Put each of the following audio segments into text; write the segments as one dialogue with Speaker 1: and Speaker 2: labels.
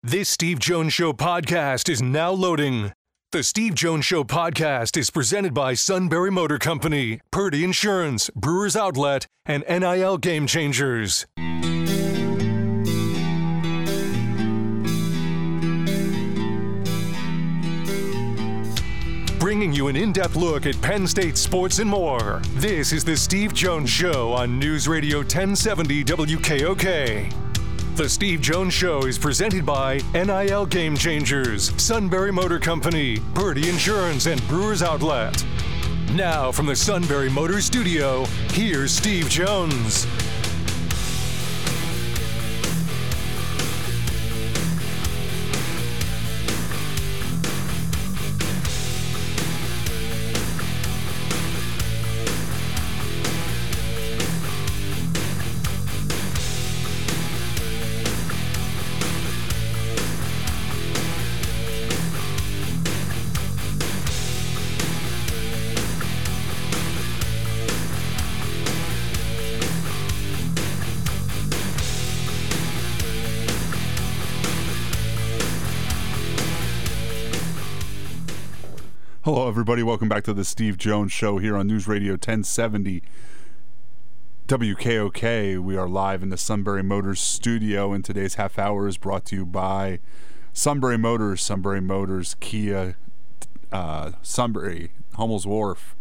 Speaker 1: This Steve Jones Show podcast is now loading. The Steve Jones Show podcast is presented by Sunbury Motor Company, Purdy Insurance, Brewers Outlet, and NIL Game Changers. Bringing you an in-depth look at Penn State sports and more. This is the Steve Jones Show on News Radio 1070 WKOK. The Steve Jones Show is presented by NIL Game Changers, Sunbury Motor Company, Purdy Insurance, and Brewers Outlet. Now from the Sunbury Motor Studio, here's Steve Jones.
Speaker 2: Hello, everybody. Welcome back to the Steve Jones Show here on News Radio 1070 WKOK. We are live in the Sunbury Motors studio, and today's half hour is brought to you by Sunbury Motors, Kia, Sunbury, Hummel's Wharf.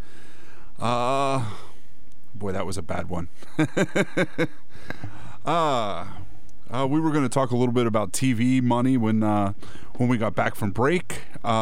Speaker 2: Boy, that was a bad one. We were going to talk a little bit about TV money when we got back from break.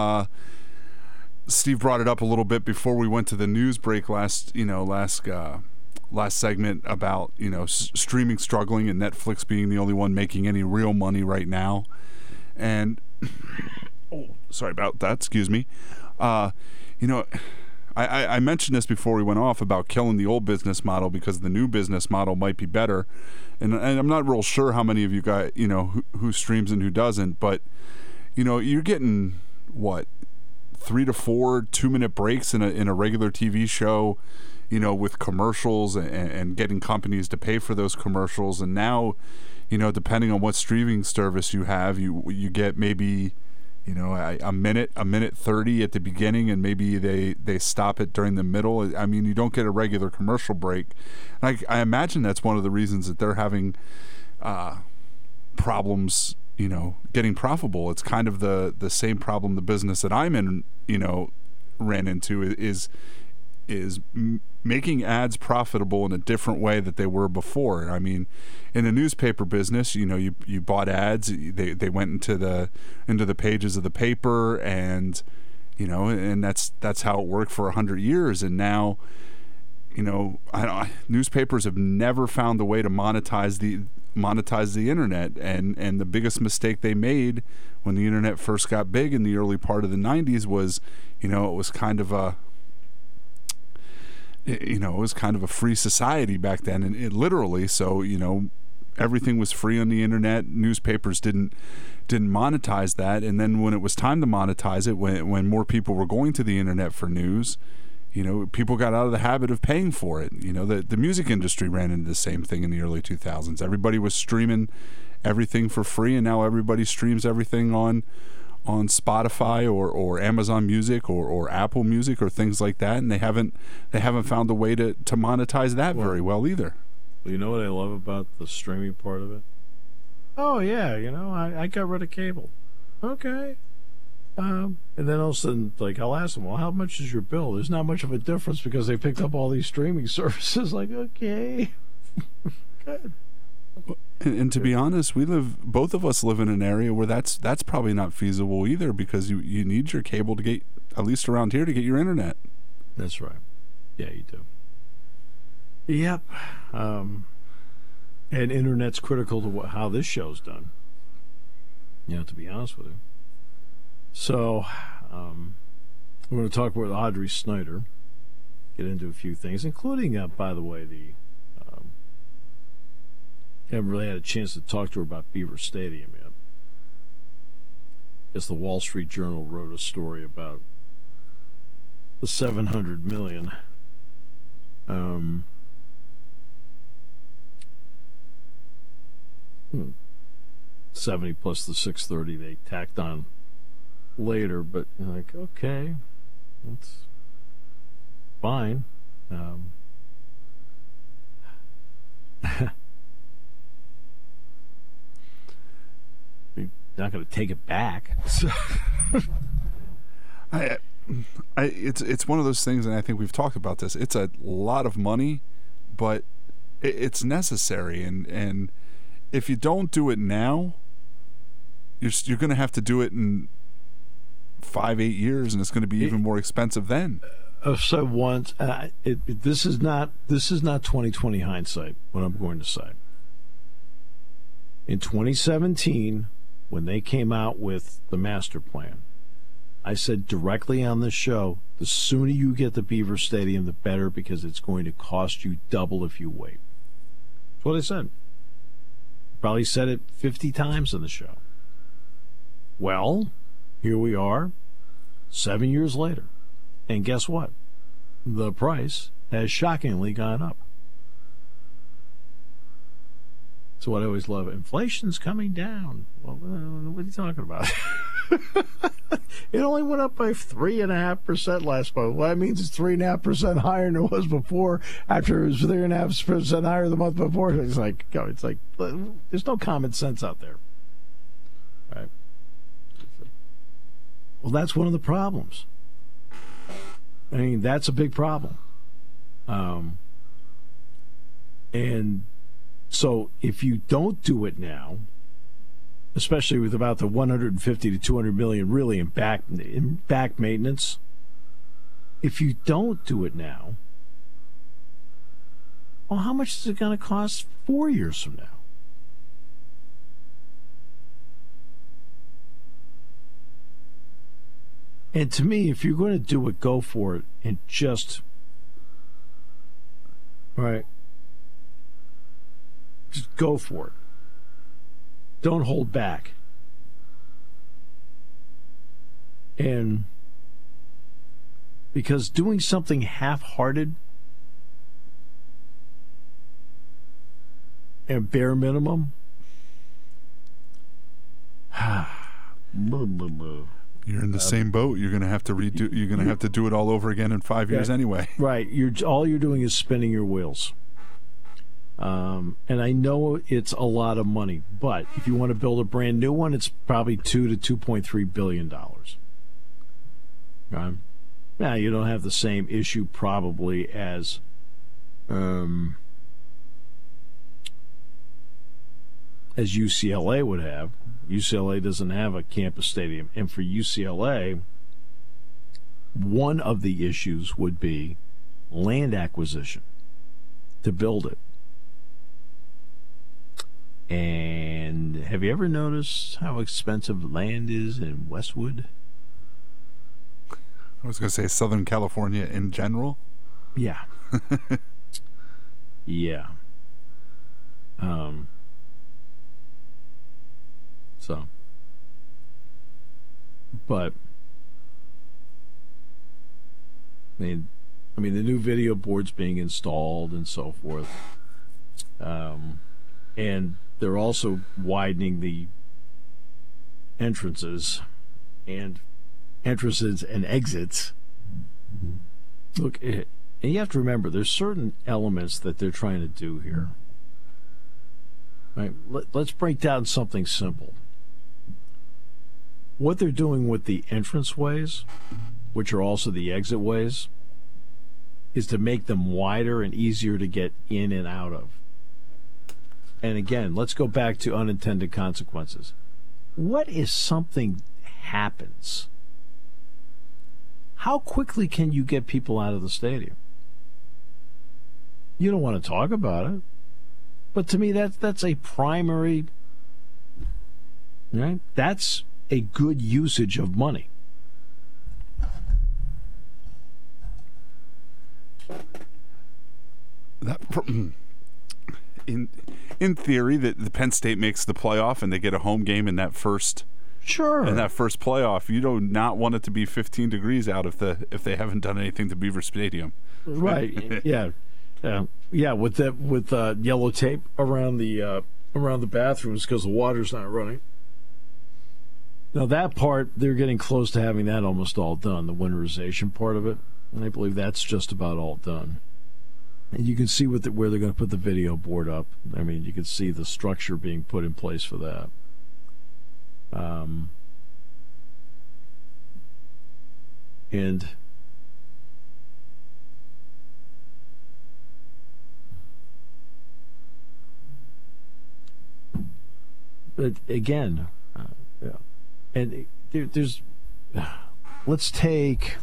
Speaker 2: Steve brought it up a little bit before we went to the news break last segment about streaming struggling and Netflix being the only one making any real money right now. And sorry about that. Excuse me. I mentioned this before we went off about killing the old business model because the new business model might be better. And I'm not real sure how many of you guys who streams and who doesn't, but you're getting what? 3 to 4 2-minute breaks in a regular TV show, with commercials and getting companies to pay for those commercials. And now, depending on what streaming service you have, you get maybe, a minute 30 at the beginning, and maybe they stop it during the middle. I mean, you don't get a regular commercial break. And I imagine that's one of the reasons that they're having problems getting profitable. It's kind of the same problem the business that I'm in, ran into is making ads profitable in a different way that they were before. I mean, in the newspaper business, you bought ads, they went into the pages of the paper, and and that's how it worked for 100 years. And now, newspapers have never found a way to monetize the internet, and the biggest mistake they made when the internet first got big in the early part of the 90s was it was kind of a free society back then, and it literally, so everything was free on the internet. Newspapers didn't monetize that, and then when it was time to monetize it, when more people were going to the internet for news, people got out of the habit of paying for it. The music industry ran into the same thing in the early 2000s. Everybody was streaming everything for free, and now everybody streams everything on Spotify or Amazon Music or Apple Music or things like that, and they haven't found a way to monetize that very well either.
Speaker 3: You know what I love about the streaming part of it? Oh yeah, I got rid of cable. Okay. And then all of a sudden, I'll ask them, well, how much is your bill? There's not much of a difference because they picked up all these streaming services. Okay. Good.
Speaker 2: And to be honest, both of us live in an area where that's probably not feasible either, because you need your cable to get, at least around here, to get your internet.
Speaker 3: That's right. Yeah, you do. Yep. And internet's critical to how this show's done. To be honest with you. So, we're going to talk with Audrey Snyder, get into a few things, including, by the way, haven't really had a chance to talk to her about Beaver Stadium yet. I guess the Wall Street Journal wrote a story about the $700 million. $70 plus the $630 they tacked on later. But you're like, okay, that's fine. You're not going to take it back.
Speaker 2: It's one of those things, and I think we've talked about this. It's a lot of money, but it's necessary, and if you don't do it now, you're going to have to do it in 5-8 years, and it's going to be even more expensive then.
Speaker 3: So once this is not 2020 hindsight. What I'm going to say, in 2017, when they came out with the master plan, I said directly on the show, the sooner you get the Beaver Stadium, the better, because it's going to cost you double if you wait. That's what I said. Probably said it 50 times in the show. Well, here we are, 7 years later. And guess what? The price has shockingly gone up. So what I always love, inflation's coming down. Well, what are you talking about? It only went up by 3.5% last month. Well, that means it's 3.5% higher than it was before. After it was 3.5% higher the month before, it's like there's no common sense out there, right? Well, that's one of the problems. I mean, that's a big problem. And so if you don't do it now, especially with about the 150 to 200 million really in back maintenance, if you don't do it now, well, how much is it going to cost 4 years from now? And to me, if you're going to do it, go for it, and just go for it. Don't hold back. And because doing something half-hearted and bare minimum,
Speaker 2: you're in the same boat. You're going to have to redo. You're going to have to do it all over again in 5 years anyway.
Speaker 3: Right. All you're doing is spinning your wheels. And I know it's a lot of money, but if you want to build a brand new one, it's probably $2 to $2.3 billion. Right? Now, you don't have the same issue probably as UCLA would have. UCLA doesn't have a campus stadium. And for UCLA, one of the issues would be land acquisition to build it. And have you ever noticed how expensive land is in Westwood?
Speaker 2: I was going to say Southern California in general.
Speaker 3: Yeah. Yeah. So, but I mean, the new video board's being installed and so forth, and they're also widening the entrances and exits. Look, and you have to remember, there's certain elements that they're trying to do here. Right? Let's break down something simple. What they're doing with the entranceways, which are also the exit ways, is to make them wider and easier to get in and out of. And again, let's go back to unintended consequences. What if something happens? How quickly can you get people out of the stadium? You don't want to talk about it. But to me, that's a primary, right? That's a good usage of money.
Speaker 2: In theory, that the Penn State makes the playoff and they get a home game in that first.
Speaker 3: Sure.
Speaker 2: In that first playoff, you do not want it to be 15 degrees out if they haven't done anything to Beaver Stadium.
Speaker 3: Right. Yeah. Yeah. With yellow tape around the around the bathrooms because the water's not running. Now, that part, they're getting close to having that almost all done, the winterization part of it. And I believe that's just about all done. And you can see where they're going to put the video board up. I mean, you can see the structure being put in place for that. But again, yeah. And there's, let's take,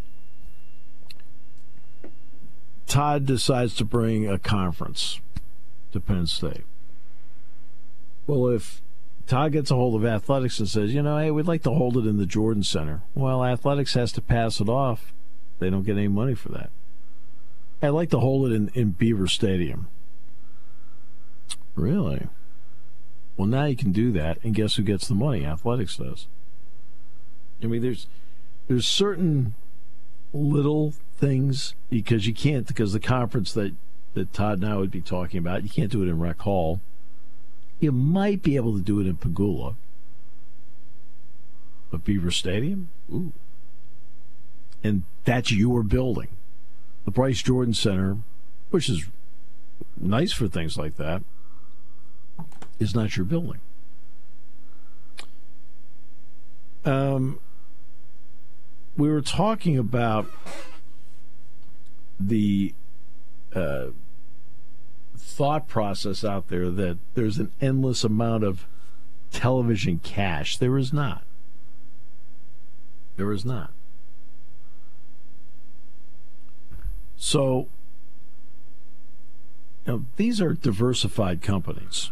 Speaker 3: Todd decides to bring a conference to Penn State. Well, if Todd gets a hold of athletics and says, hey, we'd like to hold it in the Jordan Center. Well, athletics has to pass it off. They don't get any money for that. I'd like to hold it in Beaver Stadium. Really? Well, now you can do that, and guess who gets the money? Athletics does. I mean, there's certain little things, because the conference that Todd and I would be talking about, you can't do it in Rec Hall. You might be able to do it in Pagula. But Beaver Stadium? Ooh. And that's your building. The Bryce Jordan Center, which is nice for things like that, is not your building. We were talking about the thought process out there that there's an endless amount of television cash. There is not. There is not. So, these are diversified companies.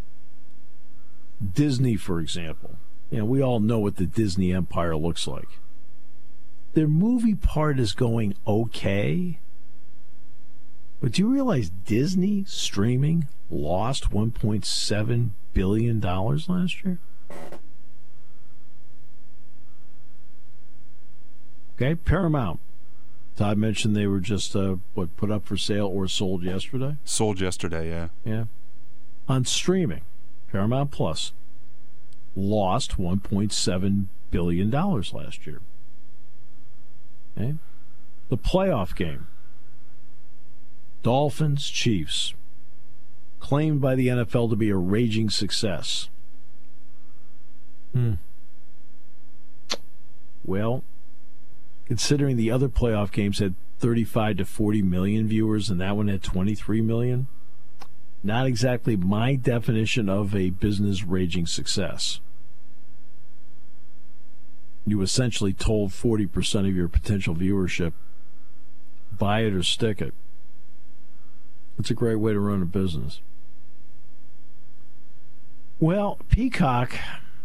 Speaker 3: Disney, for example. We all know what the Disney empire looks like. Their movie part is going okay. But do you realize Disney streaming lost $1.7 billion last year? Okay, Paramount. Todd mentioned they were just, put up for sale or sold yesterday?
Speaker 2: Sold yesterday, yeah.
Speaker 3: Yeah. On streaming, Paramount Plus lost $1.7 billion last year. Okay? The playoff game, Dolphins, Chiefs, claimed by the NFL to be a raging success. Well, considering the other playoff games had 35 to 40 million viewers and that one had 23 million, not exactly my definition of a business raging success. You essentially told 40% of your potential viewership, buy it or stick it. It's a great way to run a business. Well, Peacock,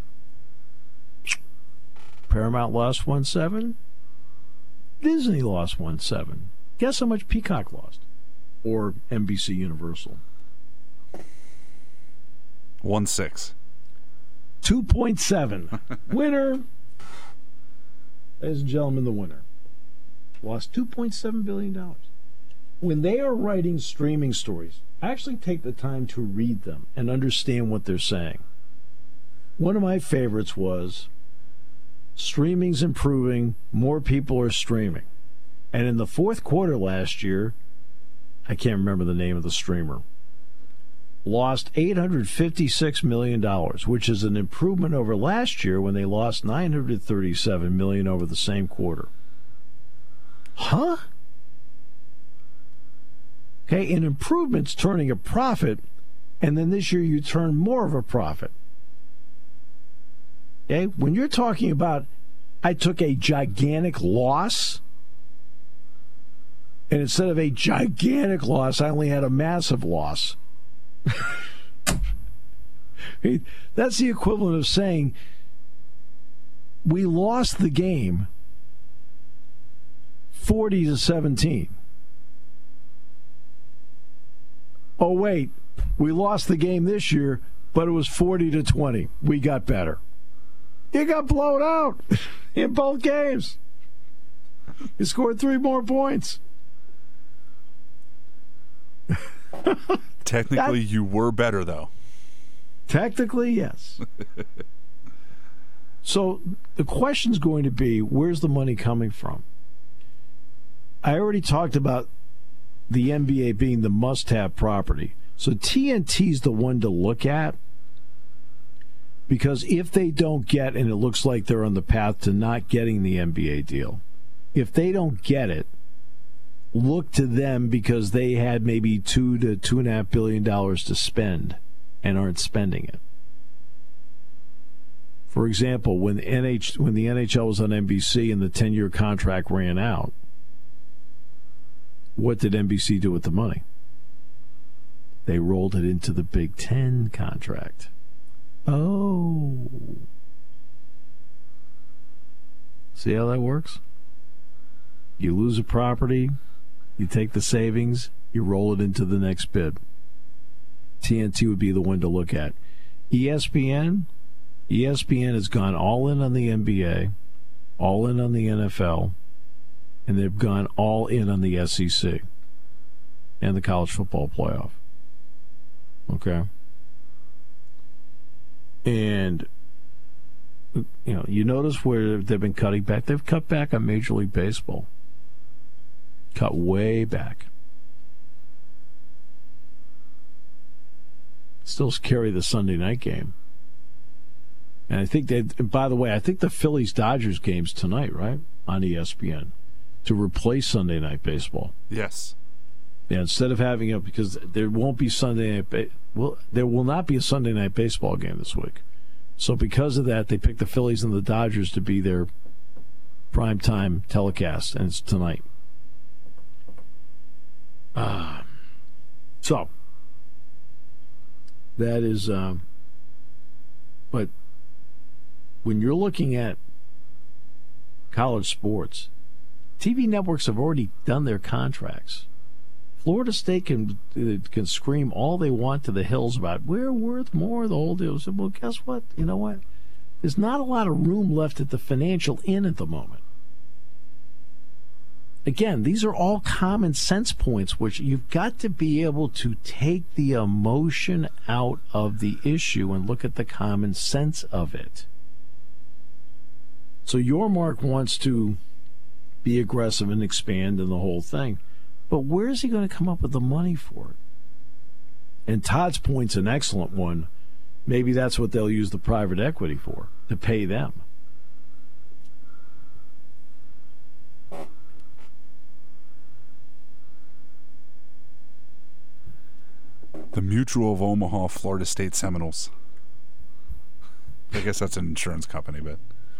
Speaker 3: Paramount lost 1.7. Disney lost 1.7. Guess how much Peacock lost? Or NBC Universal?
Speaker 2: 1.6.
Speaker 3: 2.7. Winner. Ladies and gentlemen, the winner. Lost $2.7 billion. When they are writing streaming stories, actually take the time to read them and understand what they're saying. One of my favorites was, streaming's improving, more people are streaming. And in the fourth quarter last year, I can't remember the name of the streamer, lost $856 million, which is an improvement over last year when they lost $937 million over the same quarter. Huh? Okay, an improvement's turning a profit, and then this year you turn more of a profit. Okay, when you're talking about, I took a gigantic loss, and instead of a gigantic loss, I only had a massive loss. That's the equivalent of saying we lost the game 40-17. Oh wait, we lost the game this year, but it was 40-20. We got better. You got blown out in both games. You scored 3 more points.
Speaker 2: Technically, you were better, though.
Speaker 3: Technically, yes. So the question's going to be, where's the money coming from? I already talked about the NBA being the must-have property. So TNT's the one to look at, because if they don't get, and it looks like they're on the path to not getting the NBA deal, if they don't get it, look to them, because they had maybe $2 to $2.5 billion to spend and aren't spending it. For example, when the NHL was on NBC and the 10-year contract ran out, what did NBC do with the money? They rolled it into the Big Ten contract. Oh. See how that works? You lose a property, you take the savings, you roll it into the next bid. TNT would be the one to look at. ESPN has gone all in on the NBA, all in on the NFL, and they've gone all in on the SEC and the college football playoff. Okay? And, you notice where they've been cutting back. They've cut back on Major League Baseball. Cut way back. Still carry the Sunday night game. And I think by the way, I think the Phillies-Dodgers game's tonight, right? On ESPN. To replace Sunday night baseball.
Speaker 2: Yes.
Speaker 3: Yeah, instead of having it, because there won't be there will not be a Sunday night baseball game this week. So because of that, they picked the Phillies and the Dodgers to be their primetime telecast, and it's tonight. So that is, but when you're looking at college sports, TV networks have already done their contracts. Florida State can scream all they want to the hills about we're worth more, the whole deal. So, well, guess what? You know what? There's not a lot of room left at the financial inn at the moment. Again, these are all common sense points, which you've got to be able to take the emotion out of the issue and look at the common sense of it. So Yormark wants to be aggressive and expand and the whole thing. But where is he going to come up with the money for it? And Todd's point's an excellent one. Maybe that's what they'll use the private equity for, to pay them.
Speaker 2: The Mutual of Omaha, Florida State Seminoles. I guess that's an insurance company, but...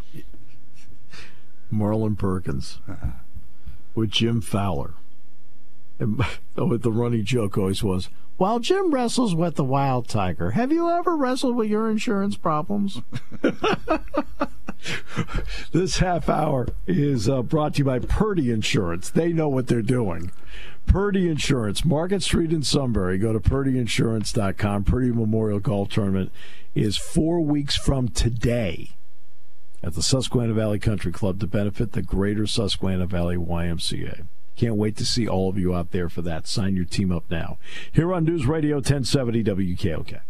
Speaker 3: Marlon Perkins with Jim Fowler. And the running joke always was, while Jim wrestles with the wild tiger, have you ever wrestled with your insurance problems? This half hour is brought to you by Purdy Insurance. They know what they're doing. Purdy Insurance, Market Street in Sunbury. Go to purdyinsurance.com. Purdy Memorial Golf Tournament is 4 weeks from today at the Susquehanna Valley Country Club to benefit the Greater Susquehanna Valley YMCA. Can't wait to see all of you out there for that. Sign your team up now. Here on News Radio 1070 WKOK.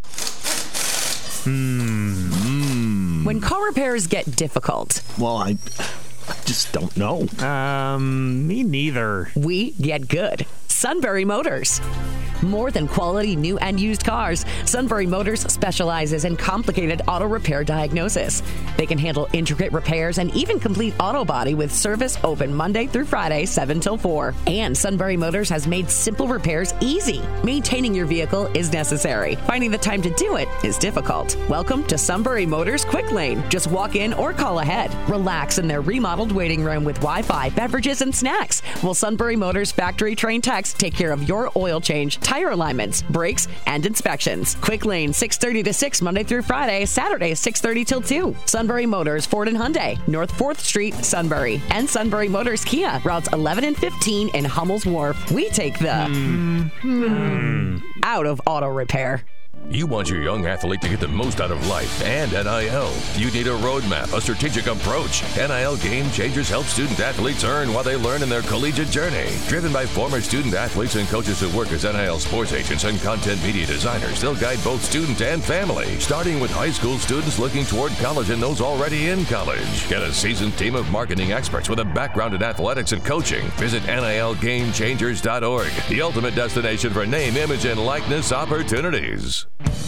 Speaker 4: When car repairs get difficult.
Speaker 5: Well, I just don't know.
Speaker 6: Me neither.
Speaker 4: We get good. Sunbury Motors. More than quality new and used cars, Sunbury Motors specializes in complicated auto repair diagnosis. They can handle intricate repairs and even complete auto body with service open Monday through Friday, 7 till 4. And Sunbury Motors has made simple repairs easy. Maintaining your vehicle is necessary. Finding the time to do it is difficult. Welcome to Sunbury Motors Quick Lane. Just walk in or call ahead. Relax in their remodeled waiting room with Wi-Fi, beverages, and snacks. While Sunbury Motors factory-trained techs take care of your oil change, tire alignments, brakes, and inspections. Quick Lane, 6:30 to 6 Monday through Friday, Saturday 6:30 till 2. Sunbury Motors, Ford and Hyundai, North 4th Street, Sunbury. And Sunbury Motors Kia, routes 11 and 15 in Hummel's Wharf. We take the out of auto repair.
Speaker 7: You want your young athlete to get the most out of life and NIL. You need a roadmap, a strategic approach. NIL Game Changers help student athletes earn while they learn in their collegiate journey. Driven by former student athletes and coaches who work as NIL sports agents and content media designers, they'll guide both student and family, starting with high school students looking toward college and those already in college. Get a seasoned team of marketing experts with a background in athletics and coaching. Visit NILGameChangers.org, the ultimate destination for name, image, and likeness opportunities.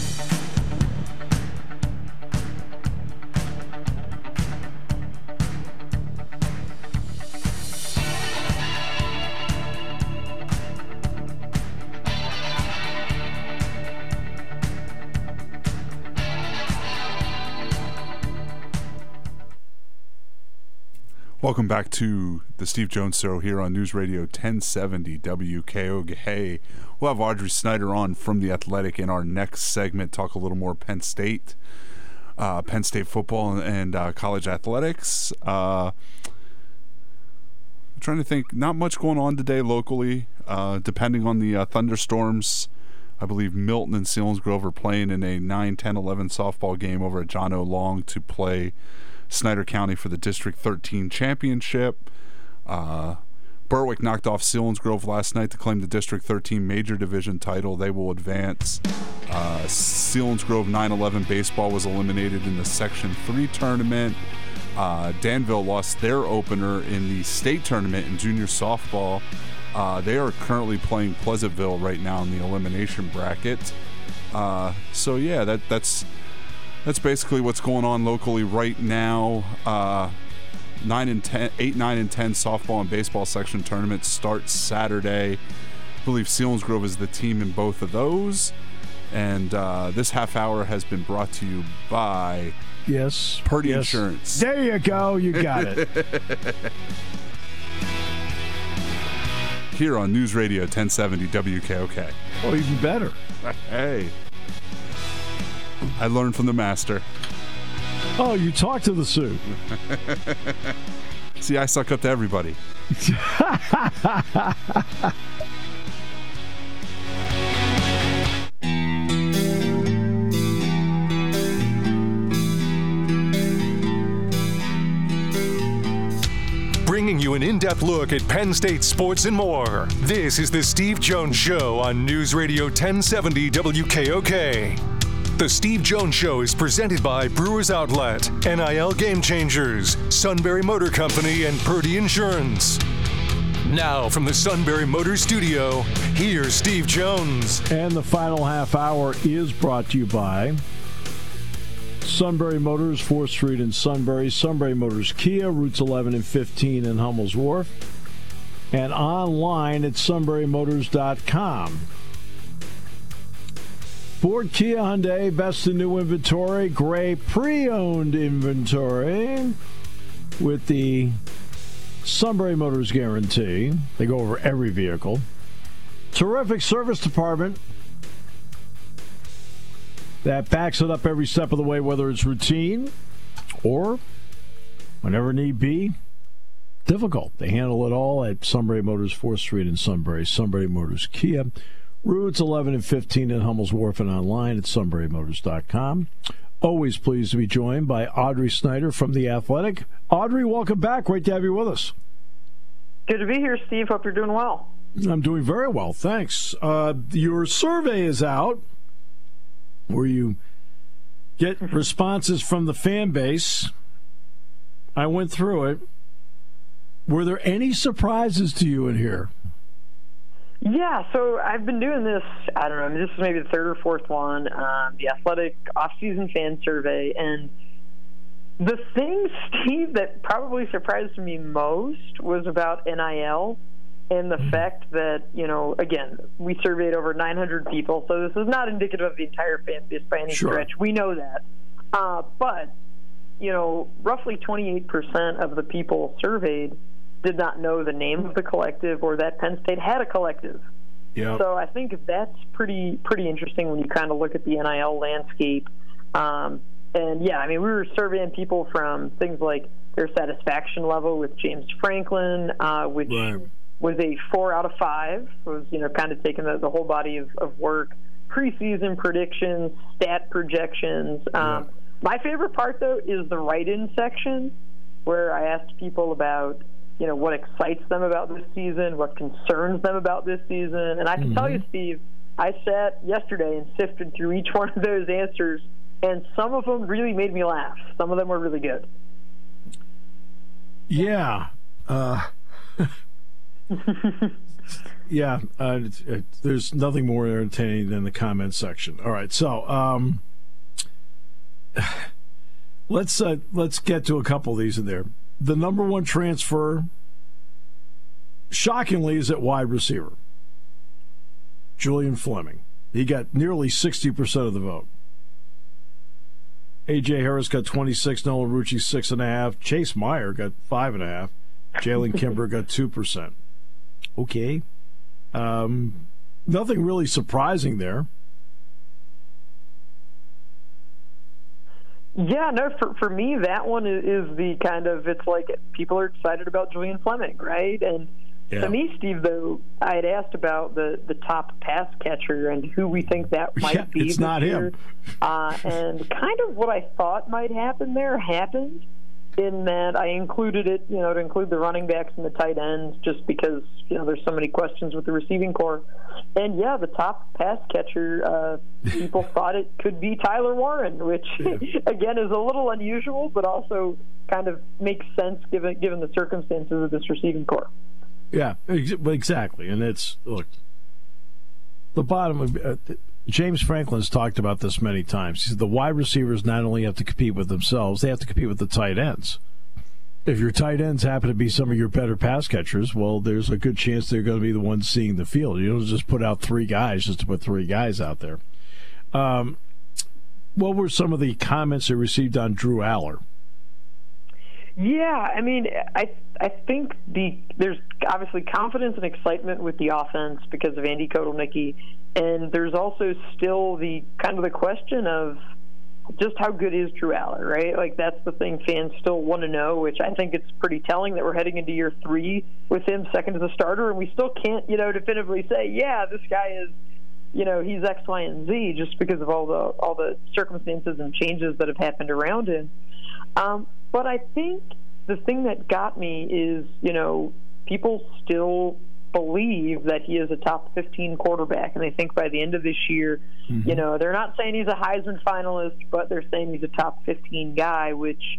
Speaker 2: Welcome back to the Steve Jones Show here on News Radio 1070 WKOK. We'll have Audrey Snyder on from The Athletic in our next segment, talk a little more Penn State football and college athletics. I'm trying to think, not much going on today locally, depending on the thunderstorms. I believe Milton and Selinsgrove are playing in a 9-10-11 softball game over at John O. Long to play Snyder County for the District 13 championship. Berwick knocked off Selinsgrove last night to claim the District 13 Major Division title. They will advance. Selinsgrove 9-11 baseball was eliminated in the Section 3 tournament. Danville lost their opener in the state tournament in junior softball. They are currently playing Pleasantville right now in the elimination bracket. So yeah, that's basically what's going on locally right now. 8, 9, and 10 softball and baseball section tournaments start Saturday. I believe Selinsgrove is the team in both of those. And this half hour has been brought to you by Purdy Insurance.
Speaker 3: There you go. You got it.
Speaker 2: Here on News Radio 1070 WKOK.
Speaker 3: Oh, even better.
Speaker 2: Hey. I learned from the master.
Speaker 3: Oh, you talked to the suit.
Speaker 2: See, I suck up to everybody.
Speaker 1: Bringing you an in-depth look at Penn State sports and more. This is the Steve Jones Show on News Radio 1070 WKOK. The Steve Jones Show is presented by Brewers Outlet, NIL Game Changers, Sunbury Motor Company, and Purdy Insurance. Now from the Sunbury Motor Studio, here's Steve Jones.
Speaker 3: And the final half hour is brought to you by Sunbury Motors, 4th Street in Sunbury, Sunbury Motors Kia, routes 11 and 15 in Hummel's Wharf, and online at sunburymotors.com. Ford, Kia, Hyundai, best in new inventory, gray pre-owned inventory with the Sunbury Motors guarantee. They go over every vehicle. Terrific service department that backs it up every step of the way, whether it's routine or, whenever need be, difficult. They handle it all at Sunbury Motors, 4th Street in Sunbury, Sunbury Motors Kia. Routes 11 and 15 in Hummel's Wharf and online at sunburymotors.com. Always pleased to be joined by Audrey Snyder from The Athletic. Audrey, welcome back. Great to have you with us.
Speaker 8: Good to be here, Steve. Hope you're doing well.
Speaker 3: I'm doing very well, thanks. Your survey is out where you get responses from the fan base. I went through it. Were there any surprises to you in here?
Speaker 8: Yeah, so I've been doing this, I don't know, this is maybe the third or fourth one, the Athletic off-season fan survey, and the thing, Steve, that probably surprised me most was about NIL and the fact that, you know, again, we surveyed over 900 people, so this is not indicative of the entire fan base by any stretch. We know that. But, you know, roughly 28% of the people surveyed did not know the name of the collective or that Penn State had a collective.
Speaker 3: Yep.
Speaker 8: So I think that's pretty interesting when you kind of look at the NIL landscape. And, yeah, I mean, we were surveying people from things like their satisfaction level with James Franklin, which was a 4 out of 5. It was, you know, kind of taking the whole body of work. preseason predictions, stat projections. My favorite part, though, is the write-in section, where I asked people about, what excites them about this season, what concerns them about this season. And I can tell you, Steve, I sat yesterday and sifted through each one of those answers, and some of them really made me laugh. Some of them were really good.
Speaker 3: Yeah. There's nothing more entertaining than the comment section. All right, so let's get to a couple of these in there. The number one transfer, shockingly, is at wide receiver. Julian Fleming. He got nearly 60% of the vote. A.J. Harris got 26, Nolan Rucci 6.5, Chase Meyer got 5.5, Jalen Kimber got 2%. Okay. Nothing really surprising there.
Speaker 8: Yeah, no, for me, that one is the kind of, it's like people are excited about Julian Fleming, right? And to me, Steve, though, I had asked about the top pass catcher and who we think that might be.
Speaker 3: It's not him.
Speaker 8: And kind of what I thought might happen there happened, in that I included it, to include the running backs and the tight ends, just because, there's so many questions with the receiving core. And, the top pass catcher, people thought it could be Tyler Warren, which, again, is a little unusual, but also kind of makes sense given the circumstances of this receiving core.
Speaker 3: Yeah, exactly. And it's, look, the bottom of James Franklin's talked about this many times. He said the wide receivers not only have to compete with themselves, they have to compete with the tight ends. If your tight ends happen to be some of your better pass catchers, well, there's a good chance they're going to be the ones seeing the field. You don't just put out three guys just to put three guys out there. What were some of the comments they received on Drew Aller?
Speaker 8: Yeah, I mean, I think there's obviously confidence and excitement with the offense because of Andy Kotelnicki, and there's also still the kind of the question of just how good is Drew Aller, right? Like, that's the thing fans still want to know, which I think it's pretty telling that we're heading into year 3 with him second as a starter, and we still can't, definitively say, yeah, this guy is, he's X, Y, and Z, just because of all the circumstances and changes that have happened around him. But I think the thing that got me is, people still believe that he is a top 15 quarterback, and they think by the end of this year, they're not saying he's a Heisman finalist, but they're saying he's a top 15 guy, which,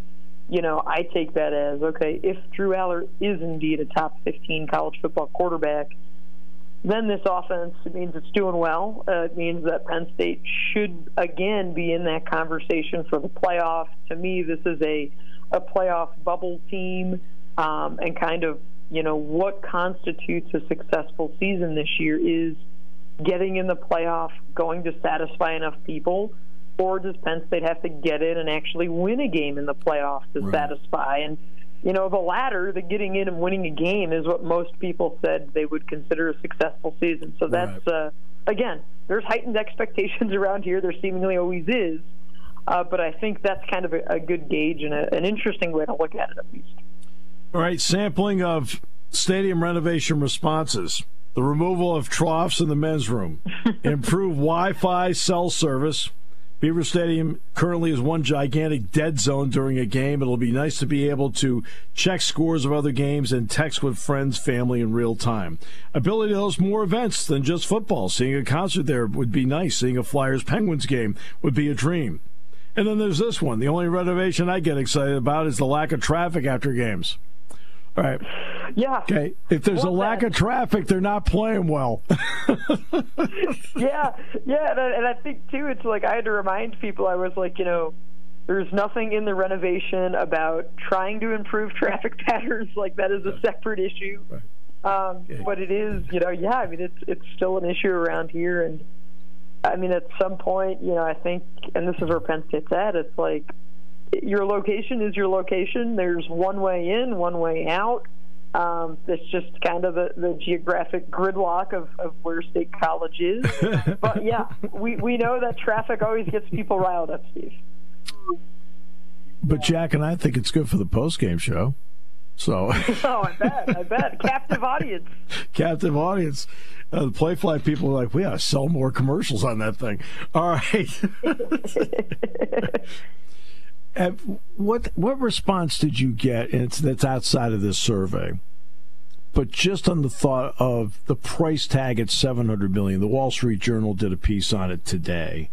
Speaker 8: I take that as, okay, if Drew Aller is indeed a top 15 college football quarterback, then this offense, it means it's doing well. It means that Penn State should, again, be in that conversation for the playoffs. To me, this is a playoff bubble team, and kind of, what constitutes a successful season this year is getting in the playoff going to satisfy enough people, or does Penn State have to get in and actually win a game in the playoffs to satisfy? And, the latter, the getting in and winning a game, is what most people said they would consider a successful season. So that's, again, there's heightened expectations around here. There seemingly always is. But I think that's kind of a good gauge and an interesting way to look at it, at least.
Speaker 3: All right, sampling of stadium renovation responses. The removal of troughs in the men's room. Improved Wi-Fi cell service. Beaver Stadium currently is one gigantic dead zone during a game. It'll be nice to be able to check scores of other games and text with friends, family in real time. Ability to host more events than just football. Seeing a concert there would be nice. Seeing a Flyers-Penguins game would be a dream. And then there's this one. The only renovation I get excited about is the lack of traffic after games. All right.
Speaker 8: Yeah.
Speaker 3: Okay. If there's a lack of traffic, they're not playing well.
Speaker 8: Yeah. And I think, too, it's like I had to remind people, I was like, there's nothing in the renovation about trying to improve traffic patterns. Like, that is a separate issue. Right. But it is, it's still an issue around here. And, I mean, at some point, I think, and this is where Penn State's at, it's like, your location is your location. There's one way in, one way out. It's just kind of the geographic gridlock of where State College is. But, yeah, we know that traffic always gets people riled up, Steve.
Speaker 3: But Jack and I think it's good for the post-game show. So,
Speaker 8: I bet. Captive audience.
Speaker 3: Captive audience. The Playfly people are like, we gotta sell more commercials on that thing. All right. What response did you get? And that's outside of this survey, but just on the thought of the price tag at $700 million. The Wall Street Journal did a piece on it today,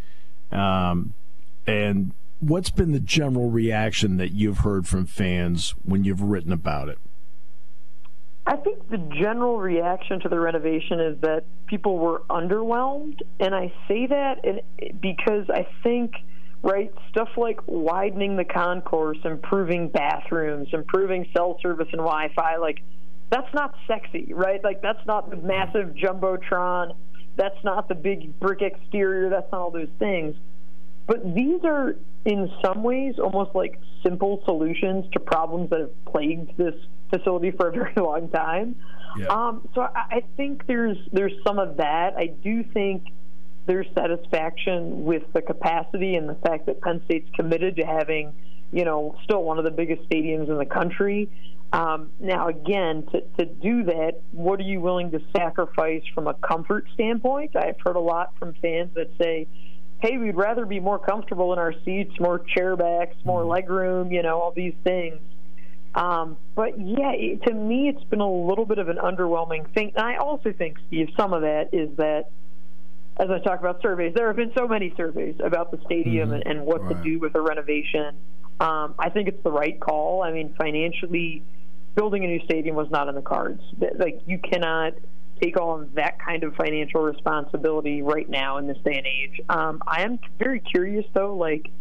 Speaker 3: and what's been the general reaction that you've heard from fans when you've written about it?
Speaker 8: I think the general reaction to the renovation is that people were underwhelmed, and I say that because I think, right, stuff like widening the concourse, improving bathrooms, improving cell service and Wi-Fi, like, that's not sexy, right? Like, that's not the massive Jumbotron, that's not the big brick exterior, that's not all those things. But these are, in some ways, almost like simple solutions to problems that have plagued this facility for a very long time. Yeah. So I think there's some of that. I do think there's satisfaction with the capacity and the fact that Penn State's committed to having, still one of the biggest stadiums in the country. Now, again, to do that, what are you willing to sacrifice from a comfort standpoint? I've heard a lot from fans that say, hey, we'd rather be more comfortable in our seats, more chair backs, more legroom, all these things. But, yeah, to me, it's been a little bit of an underwhelming thing. And I also think, Steve, some of that is that, as I talk about surveys, there have been so many surveys about the stadium and what to do with a renovation. I think it's the right call. I mean, financially, building a new stadium was not in the cards. Like, you cannot take on that kind of financial responsibility right now in this day and age. I am very curious, though, like,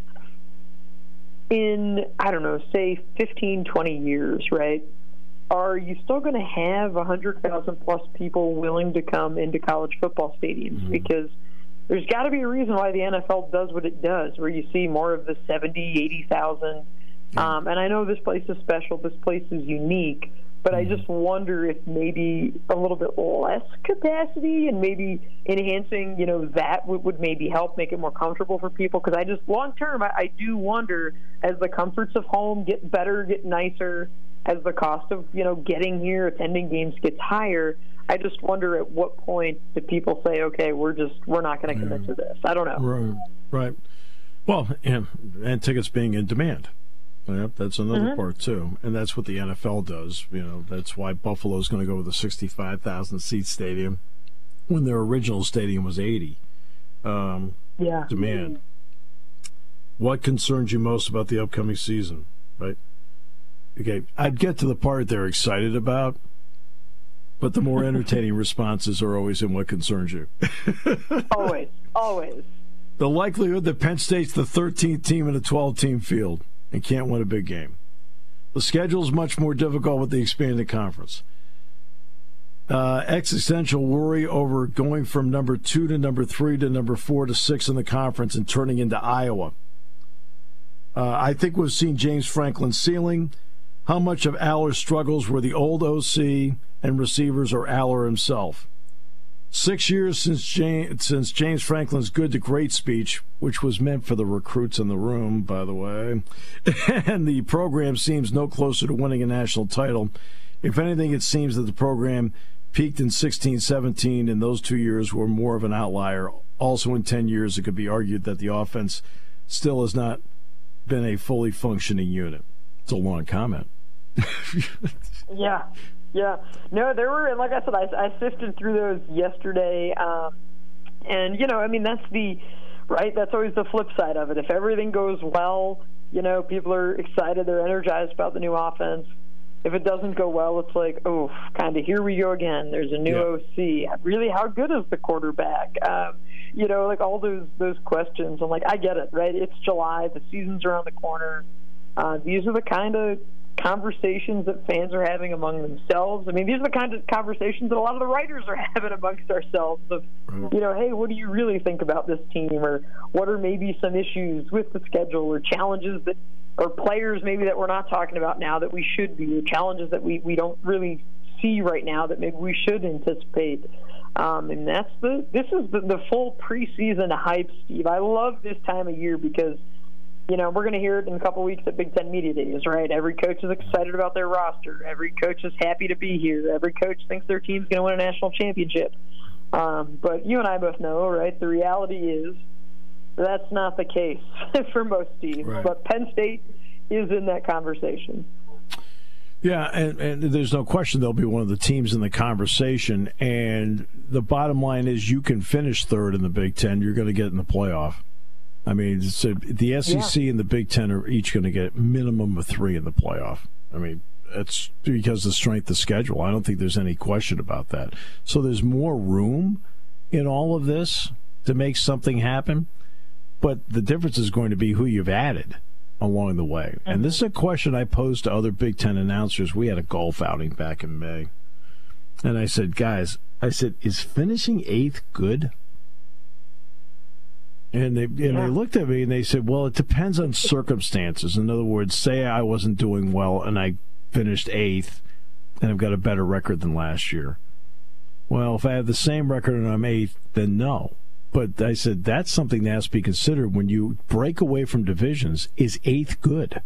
Speaker 8: in, I don't know, say 15, 20 years, right, are you still going to have 100,000-plus people willing to come into college football stadiums? Because there's got to be a reason why the NFL does what it does, where you see more of the 70, 80,000. And I know this place is special. This place is unique. But I just wonder if maybe a little bit less capacity and maybe enhancing, that would maybe help make it more comfortable for people. Because I just, long term, I do wonder, as the comforts of home get better, get nicer, as the cost of, getting here, attending games gets higher, I just wonder at what point do people say, okay, we're not going to commit to this. I don't know.
Speaker 3: Right. Well, and tickets being in demand. Yep, that's another part, too. And that's what the NFL does. That's why Buffalo's going to go with a 65,000-seat stadium when their original stadium was 80. Demand. What concerns you most about the upcoming season, right? Okay, I'd get to the part they're excited about, but the more entertaining responses are always in what concerns you.
Speaker 8: Always.
Speaker 3: The likelihood that Penn State's the 13th team in a 12-team field and can't win a big game. The schedule is much more difficult with the expanded conference. Existential worry over going from number 2 to number 3 to number 4 to 6 in the conference and turning into Iowa. I think we've seen James Franklin's ceiling. How much of Aller's struggles were the old OC and receivers or Aller himself? 6 years since James Franklin's good to great speech, which was meant for the recruits in the room, by the way, and the program seems no closer to winning a national title. If anything, it seems that the program peaked in 16-17, and those 2 years were more of an outlier. Also, in 10 years, it could be argued that the offense still has not been a fully functioning unit. It's a long comment.
Speaker 8: Yeah. No, there were, and like I said, I sifted through those yesterday, and that's always the flip side of it. If everything goes well, people are excited, they're energized about the new offense. If it doesn't go well, it's like, oh, kind of here we go again. There's a new OC. Really, how good is the quarterback? Like all those questions. I'm like, I get it, right? It's July, the season's around the corner. These are the kind of conversations that fans are having among themselves. I mean, these are the kind of conversations that a lot of the writers are having amongst ourselves of, hey, what do you really think about this team? Or what are maybe some issues with the schedule or challenges that, or players maybe that we're not talking about now that we should be, or challenges that we don't really see right now that maybe we should anticipate. And this is the full preseason hype, Steve. I love this time of year because we're going to hear it in a couple weeks at Big Ten Media Days, right? Every coach is excited about their roster. Every coach is happy to be here. Every coach thinks their team's going to win a national championship. But you and I both know, right, the reality is that's not the case for most teams.
Speaker 3: Right.
Speaker 8: But Penn State is in that conversation.
Speaker 3: Yeah, and there's no question they'll be one of the teams in the conversation. And the bottom line is you can finish third in the Big Ten. You're going to get in the playoff. I mean, the SEC and the Big Ten are each going to get a minimum of 3 in the playoff. I mean, it's because of the strength of schedule. I don't think there's any question about that. So there's more room in all of this to make something happen. But the difference is going to be who you've added along the way. And this is a question I posed to other Big Ten announcers. We had a golf outing back in May. And I said, guys, is finishing 8th good? And they looked at me and they said, well, it depends on circumstances. In other words, say I wasn't doing well and I finished 8th and I've got a better record than last year. Well, if I have the same record and I'm 8th, then no. But I said that's something that has to be considered when you break away from divisions. Is 8th good?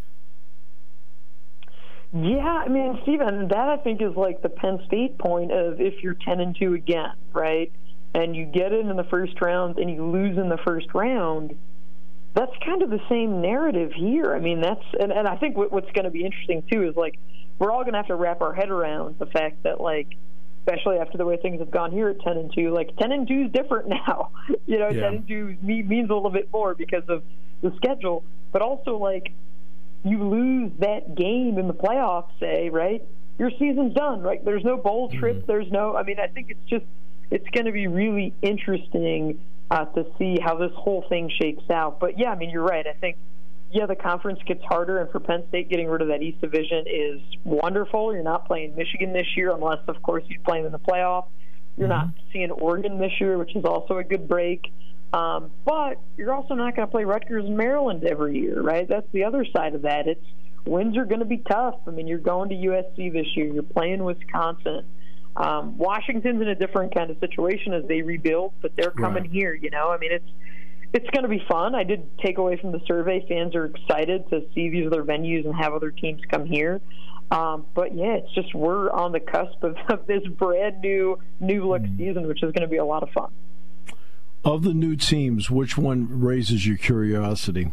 Speaker 8: Yeah, I mean, Stephen, that I think is like the Penn State point of if you're 10-2 again, right? And you get in the first round and you lose in the first round, that's kind of the same narrative here. I mean, that's and I think what's going to be interesting too is like we're all going to have to wrap our head around the fact that like, especially after the way things have gone here at 10-2, like 10-2 is different now. 10-2 means a little bit more because of the schedule, but also like you lose that game in the playoffs, say, right? Your season's done, right? There's no bowl trip. There's no. I mean, I think it's going to be really interesting to see how this whole thing shakes out. But yeah, I mean, you're right. I think. Yeah, the conference gets harder, and for Penn State, getting rid of that East Division is wonderful. You're not playing Michigan this year, unless, of course, you play them in the playoff. You're not seeing Oregon this year, which is also a good break. But you're also not going to play Rutgers and Maryland every year, right? That's the other side of that. Wins are going to be tough. I mean, you're going to USC this year. You're playing Wisconsin. Washington's in a different kind of situation as they rebuild, but they're coming here, I mean, it's going to be fun. I did take away from the survey. Fans are excited to see these other venues and have other teams come here. But, yeah, it's just we're on the cusp of this brand new look season, which is going to be a lot of fun.
Speaker 3: Of the new teams, which one raises your curiosity?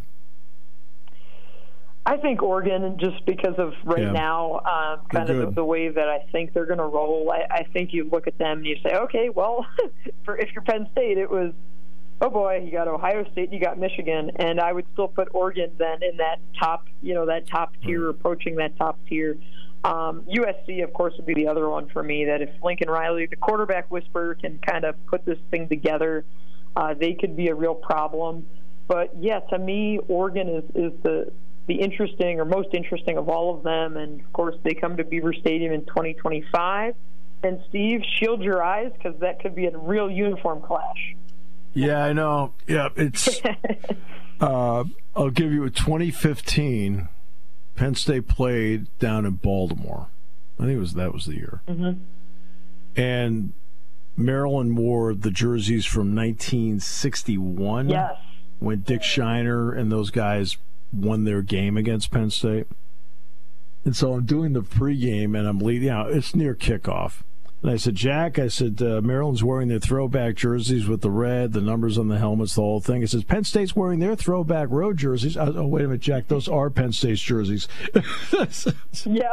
Speaker 8: I think Oregon, just because of now, kind of the way that I think they're going to roll. I think you look at them and you say, okay, well, if you're Penn State, it was, oh boy, you got Ohio State, you got Michigan, and I would still put Oregon then in that top, that top tier, approaching that top tier. USC, of course, would be the other one for me, that if Lincoln Riley, the quarterback whisperer, can kind of put this thing together, they could be a real problem. But, yeah, to me, Oregon is the interesting or most interesting of all of them, and, of course, they come to Beaver Stadium in 2025. And, Steve, shield your eyes because that could be a real uniform clash.
Speaker 3: Yeah, I know. Yeah, it's. I'll give you a 2015. Penn State played down in Baltimore. I think that was the year. And Maryland wore the jerseys from 1961.
Speaker 8: Yes.
Speaker 3: When Dick Shiner and those guys won their game against Penn State. And so I'm doing the pregame, and I'm leading out. It's near kickoff. And I said, Jack, Maryland's wearing their throwback jerseys with the red, the numbers on the helmets, the whole thing. It says, Penn State's wearing their throwback road jerseys. Oh, wait a minute, Jack, those are Penn State's jerseys.
Speaker 8: Yeah.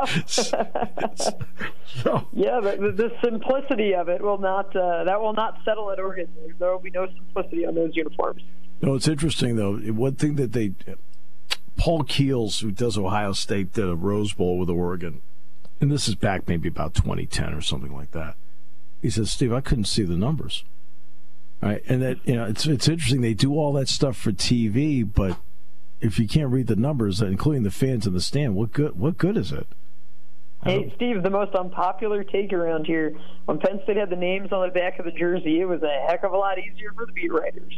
Speaker 8: Yeah, the simplicity of it will not settle at Oregon. There will be no simplicity on those uniforms.
Speaker 3: No, it's interesting, though. One thing that Paul Keels, who does Ohio State, did a Rose Bowl with Oregon. And this is back maybe about 2010 or something like that. He says, Steve, I couldn't see the numbers. Right? And that it's interesting. They do all that stuff for TV, but if you can't read the numbers, including the fans in the stand, what good is it?
Speaker 8: Hey, Steve, the most unpopular take around here, when Penn State had the names on the back of the jersey, it was a heck of a lot easier for the beat writers.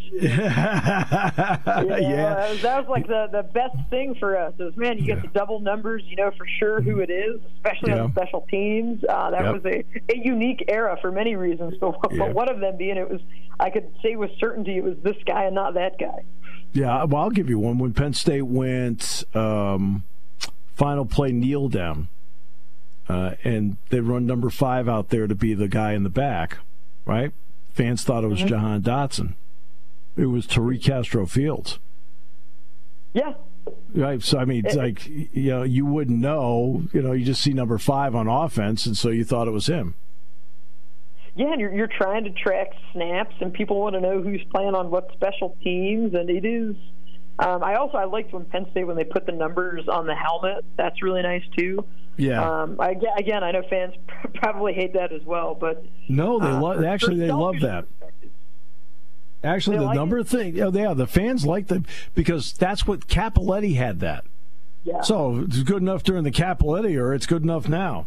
Speaker 3: Yeah.
Speaker 8: That was like the best thing for us is, man, you get the double numbers, you know for sure who it is, especially on the special teams. That was a unique era for many reasons, but one of them being I could say with certainty it was this guy and not that guy.
Speaker 3: Yeah, well, I'll give you one. When Penn State went final play kneel down, and they run number 5 out there to be the guy in the back, right? Fans thought it was Jahan Dotson. It was Tariq Castro Fields.
Speaker 8: Yeah.
Speaker 3: Right. So, I mean, it's like, you wouldn't know. You just see number 5 on offense, and so you thought it was him.
Speaker 8: Yeah, and you're trying to track snaps, and people want to know who's playing on what special teams, and it is. I liked when Penn State, when they put the numbers on the helmet. That's really nice too.
Speaker 3: Yeah.
Speaker 8: Again, I know fans probably hate that as well, but
Speaker 3: no, they love that. Actually, the number thing, the fans like them because that's what Cappelletti had that.
Speaker 8: Yeah.
Speaker 3: So it's good enough during the Cappelletti, or it's good enough now.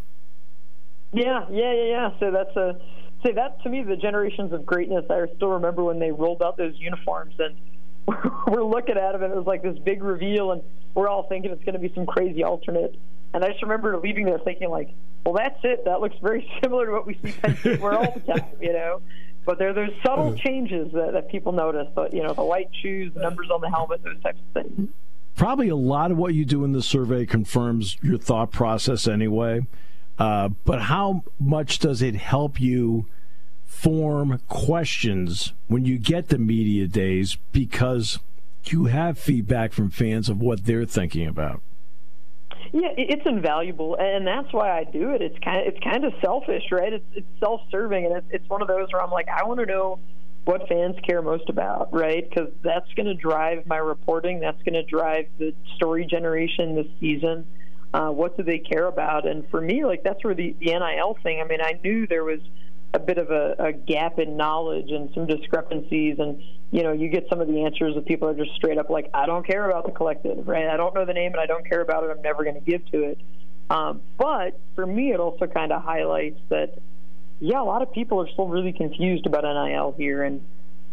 Speaker 8: Yeah. So that to me, the generations of greatness. I still remember when they rolled out those uniforms, and we're looking at them, and it was like this big reveal, and we're all thinking it's going to be some crazy alternate. And I just remember leaving there thinking, like, well, that's it. That looks very similar to what we see Penn State wear all the time, But there's subtle changes that people notice. But, the white shoes, the numbers on the helmet, those types of things.
Speaker 3: Probably a lot of what you do in the survey confirms your thought process anyway. But how much does it help you form questions when you get to media days because you have feedback from fans of what they're thinking about?
Speaker 8: Yeah, it's invaluable, and that's why I do it. It's kind of selfish, right? It's self-serving, and it's one of those where I'm like, I want to know what fans care most about, right? Because that's going to drive my reporting. That's going to drive the story generation this season. What do they care about? And for me, like, that's where the NIL thing, I mean, I knew there was a bit of a gap in knowledge and some discrepancies, and you get some of the answers that people are just straight up like, I don't care about the collective, right? I don't know the name and I don't care about it. I'm never going to give to it. But for me, it also kind of highlights that, a lot of people are still really confused about NIL here, and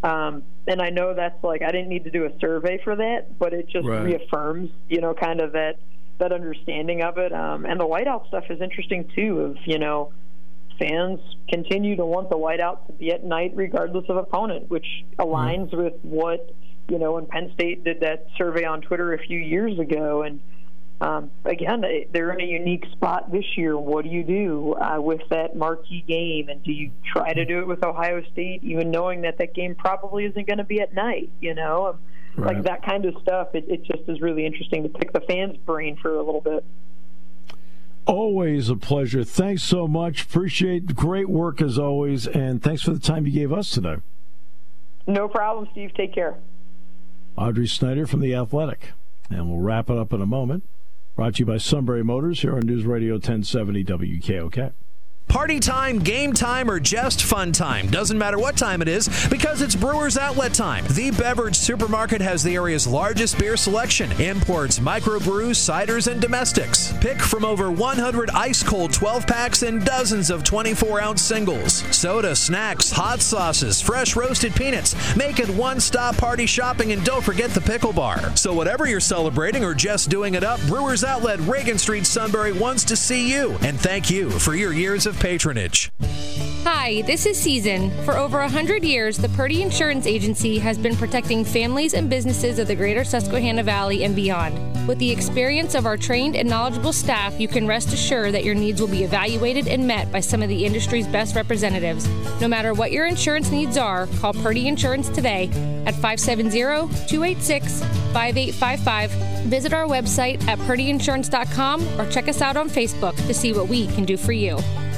Speaker 8: I know that's like, I didn't need to do a survey for that, but it just reaffirms, kind of that understanding of it. And the whiteout stuff is interesting too. Of fans continue to want the whiteout to be at night regardless of opponent, which aligns with what, when Penn State did that survey on Twitter a few years ago. And again, they're in a unique spot this year. What do you do with that marquee game? And do you try to do it with Ohio State, even knowing that game probably isn't going to be at night, Like that kind of stuff, it just is really interesting to pick the fans' brain for a little bit.
Speaker 3: Always a pleasure. Thanks so much. Appreciate the great work as always, and thanks for the time you gave us today.
Speaker 8: No problem, Steve. Take care.
Speaker 3: Audrey Snyder from The Athletic. And we'll wrap it up in a moment. Brought to you by Sunbury Motors here on News Radio 1070 WKOK.
Speaker 9: Party time, game time, or just fun time. Doesn't matter what time it is because it's Brewers Outlet time. The Beverage Supermarket has the area's largest beer selection. Imports, microbrews, ciders, and domestics. Pick from over 100 ice-cold 12-packs and dozens of 24-ounce singles. Soda, snacks, hot sauces, fresh roasted peanuts. Make it one-stop party shopping, and don't forget the pickle bar. So whatever you're celebrating or just doing it up, Brewers Outlet, Reagan Street, Sunbury wants to see you. And thank you for your years of patronage.
Speaker 10: Hi, this is Season. For over 100 years, the Purdy Insurance Agency has been protecting families and businesses of the greater Susquehanna Valley and beyond. With the experience of our trained and knowledgeable staff, you can rest assured that your needs will be evaluated and met by some of the industry's best representatives. No matter what your insurance needs are, call Purdy Insurance today at 570-286-5855. Visit our website at purdyinsurance.com or check us out on Facebook to see what we can do for you.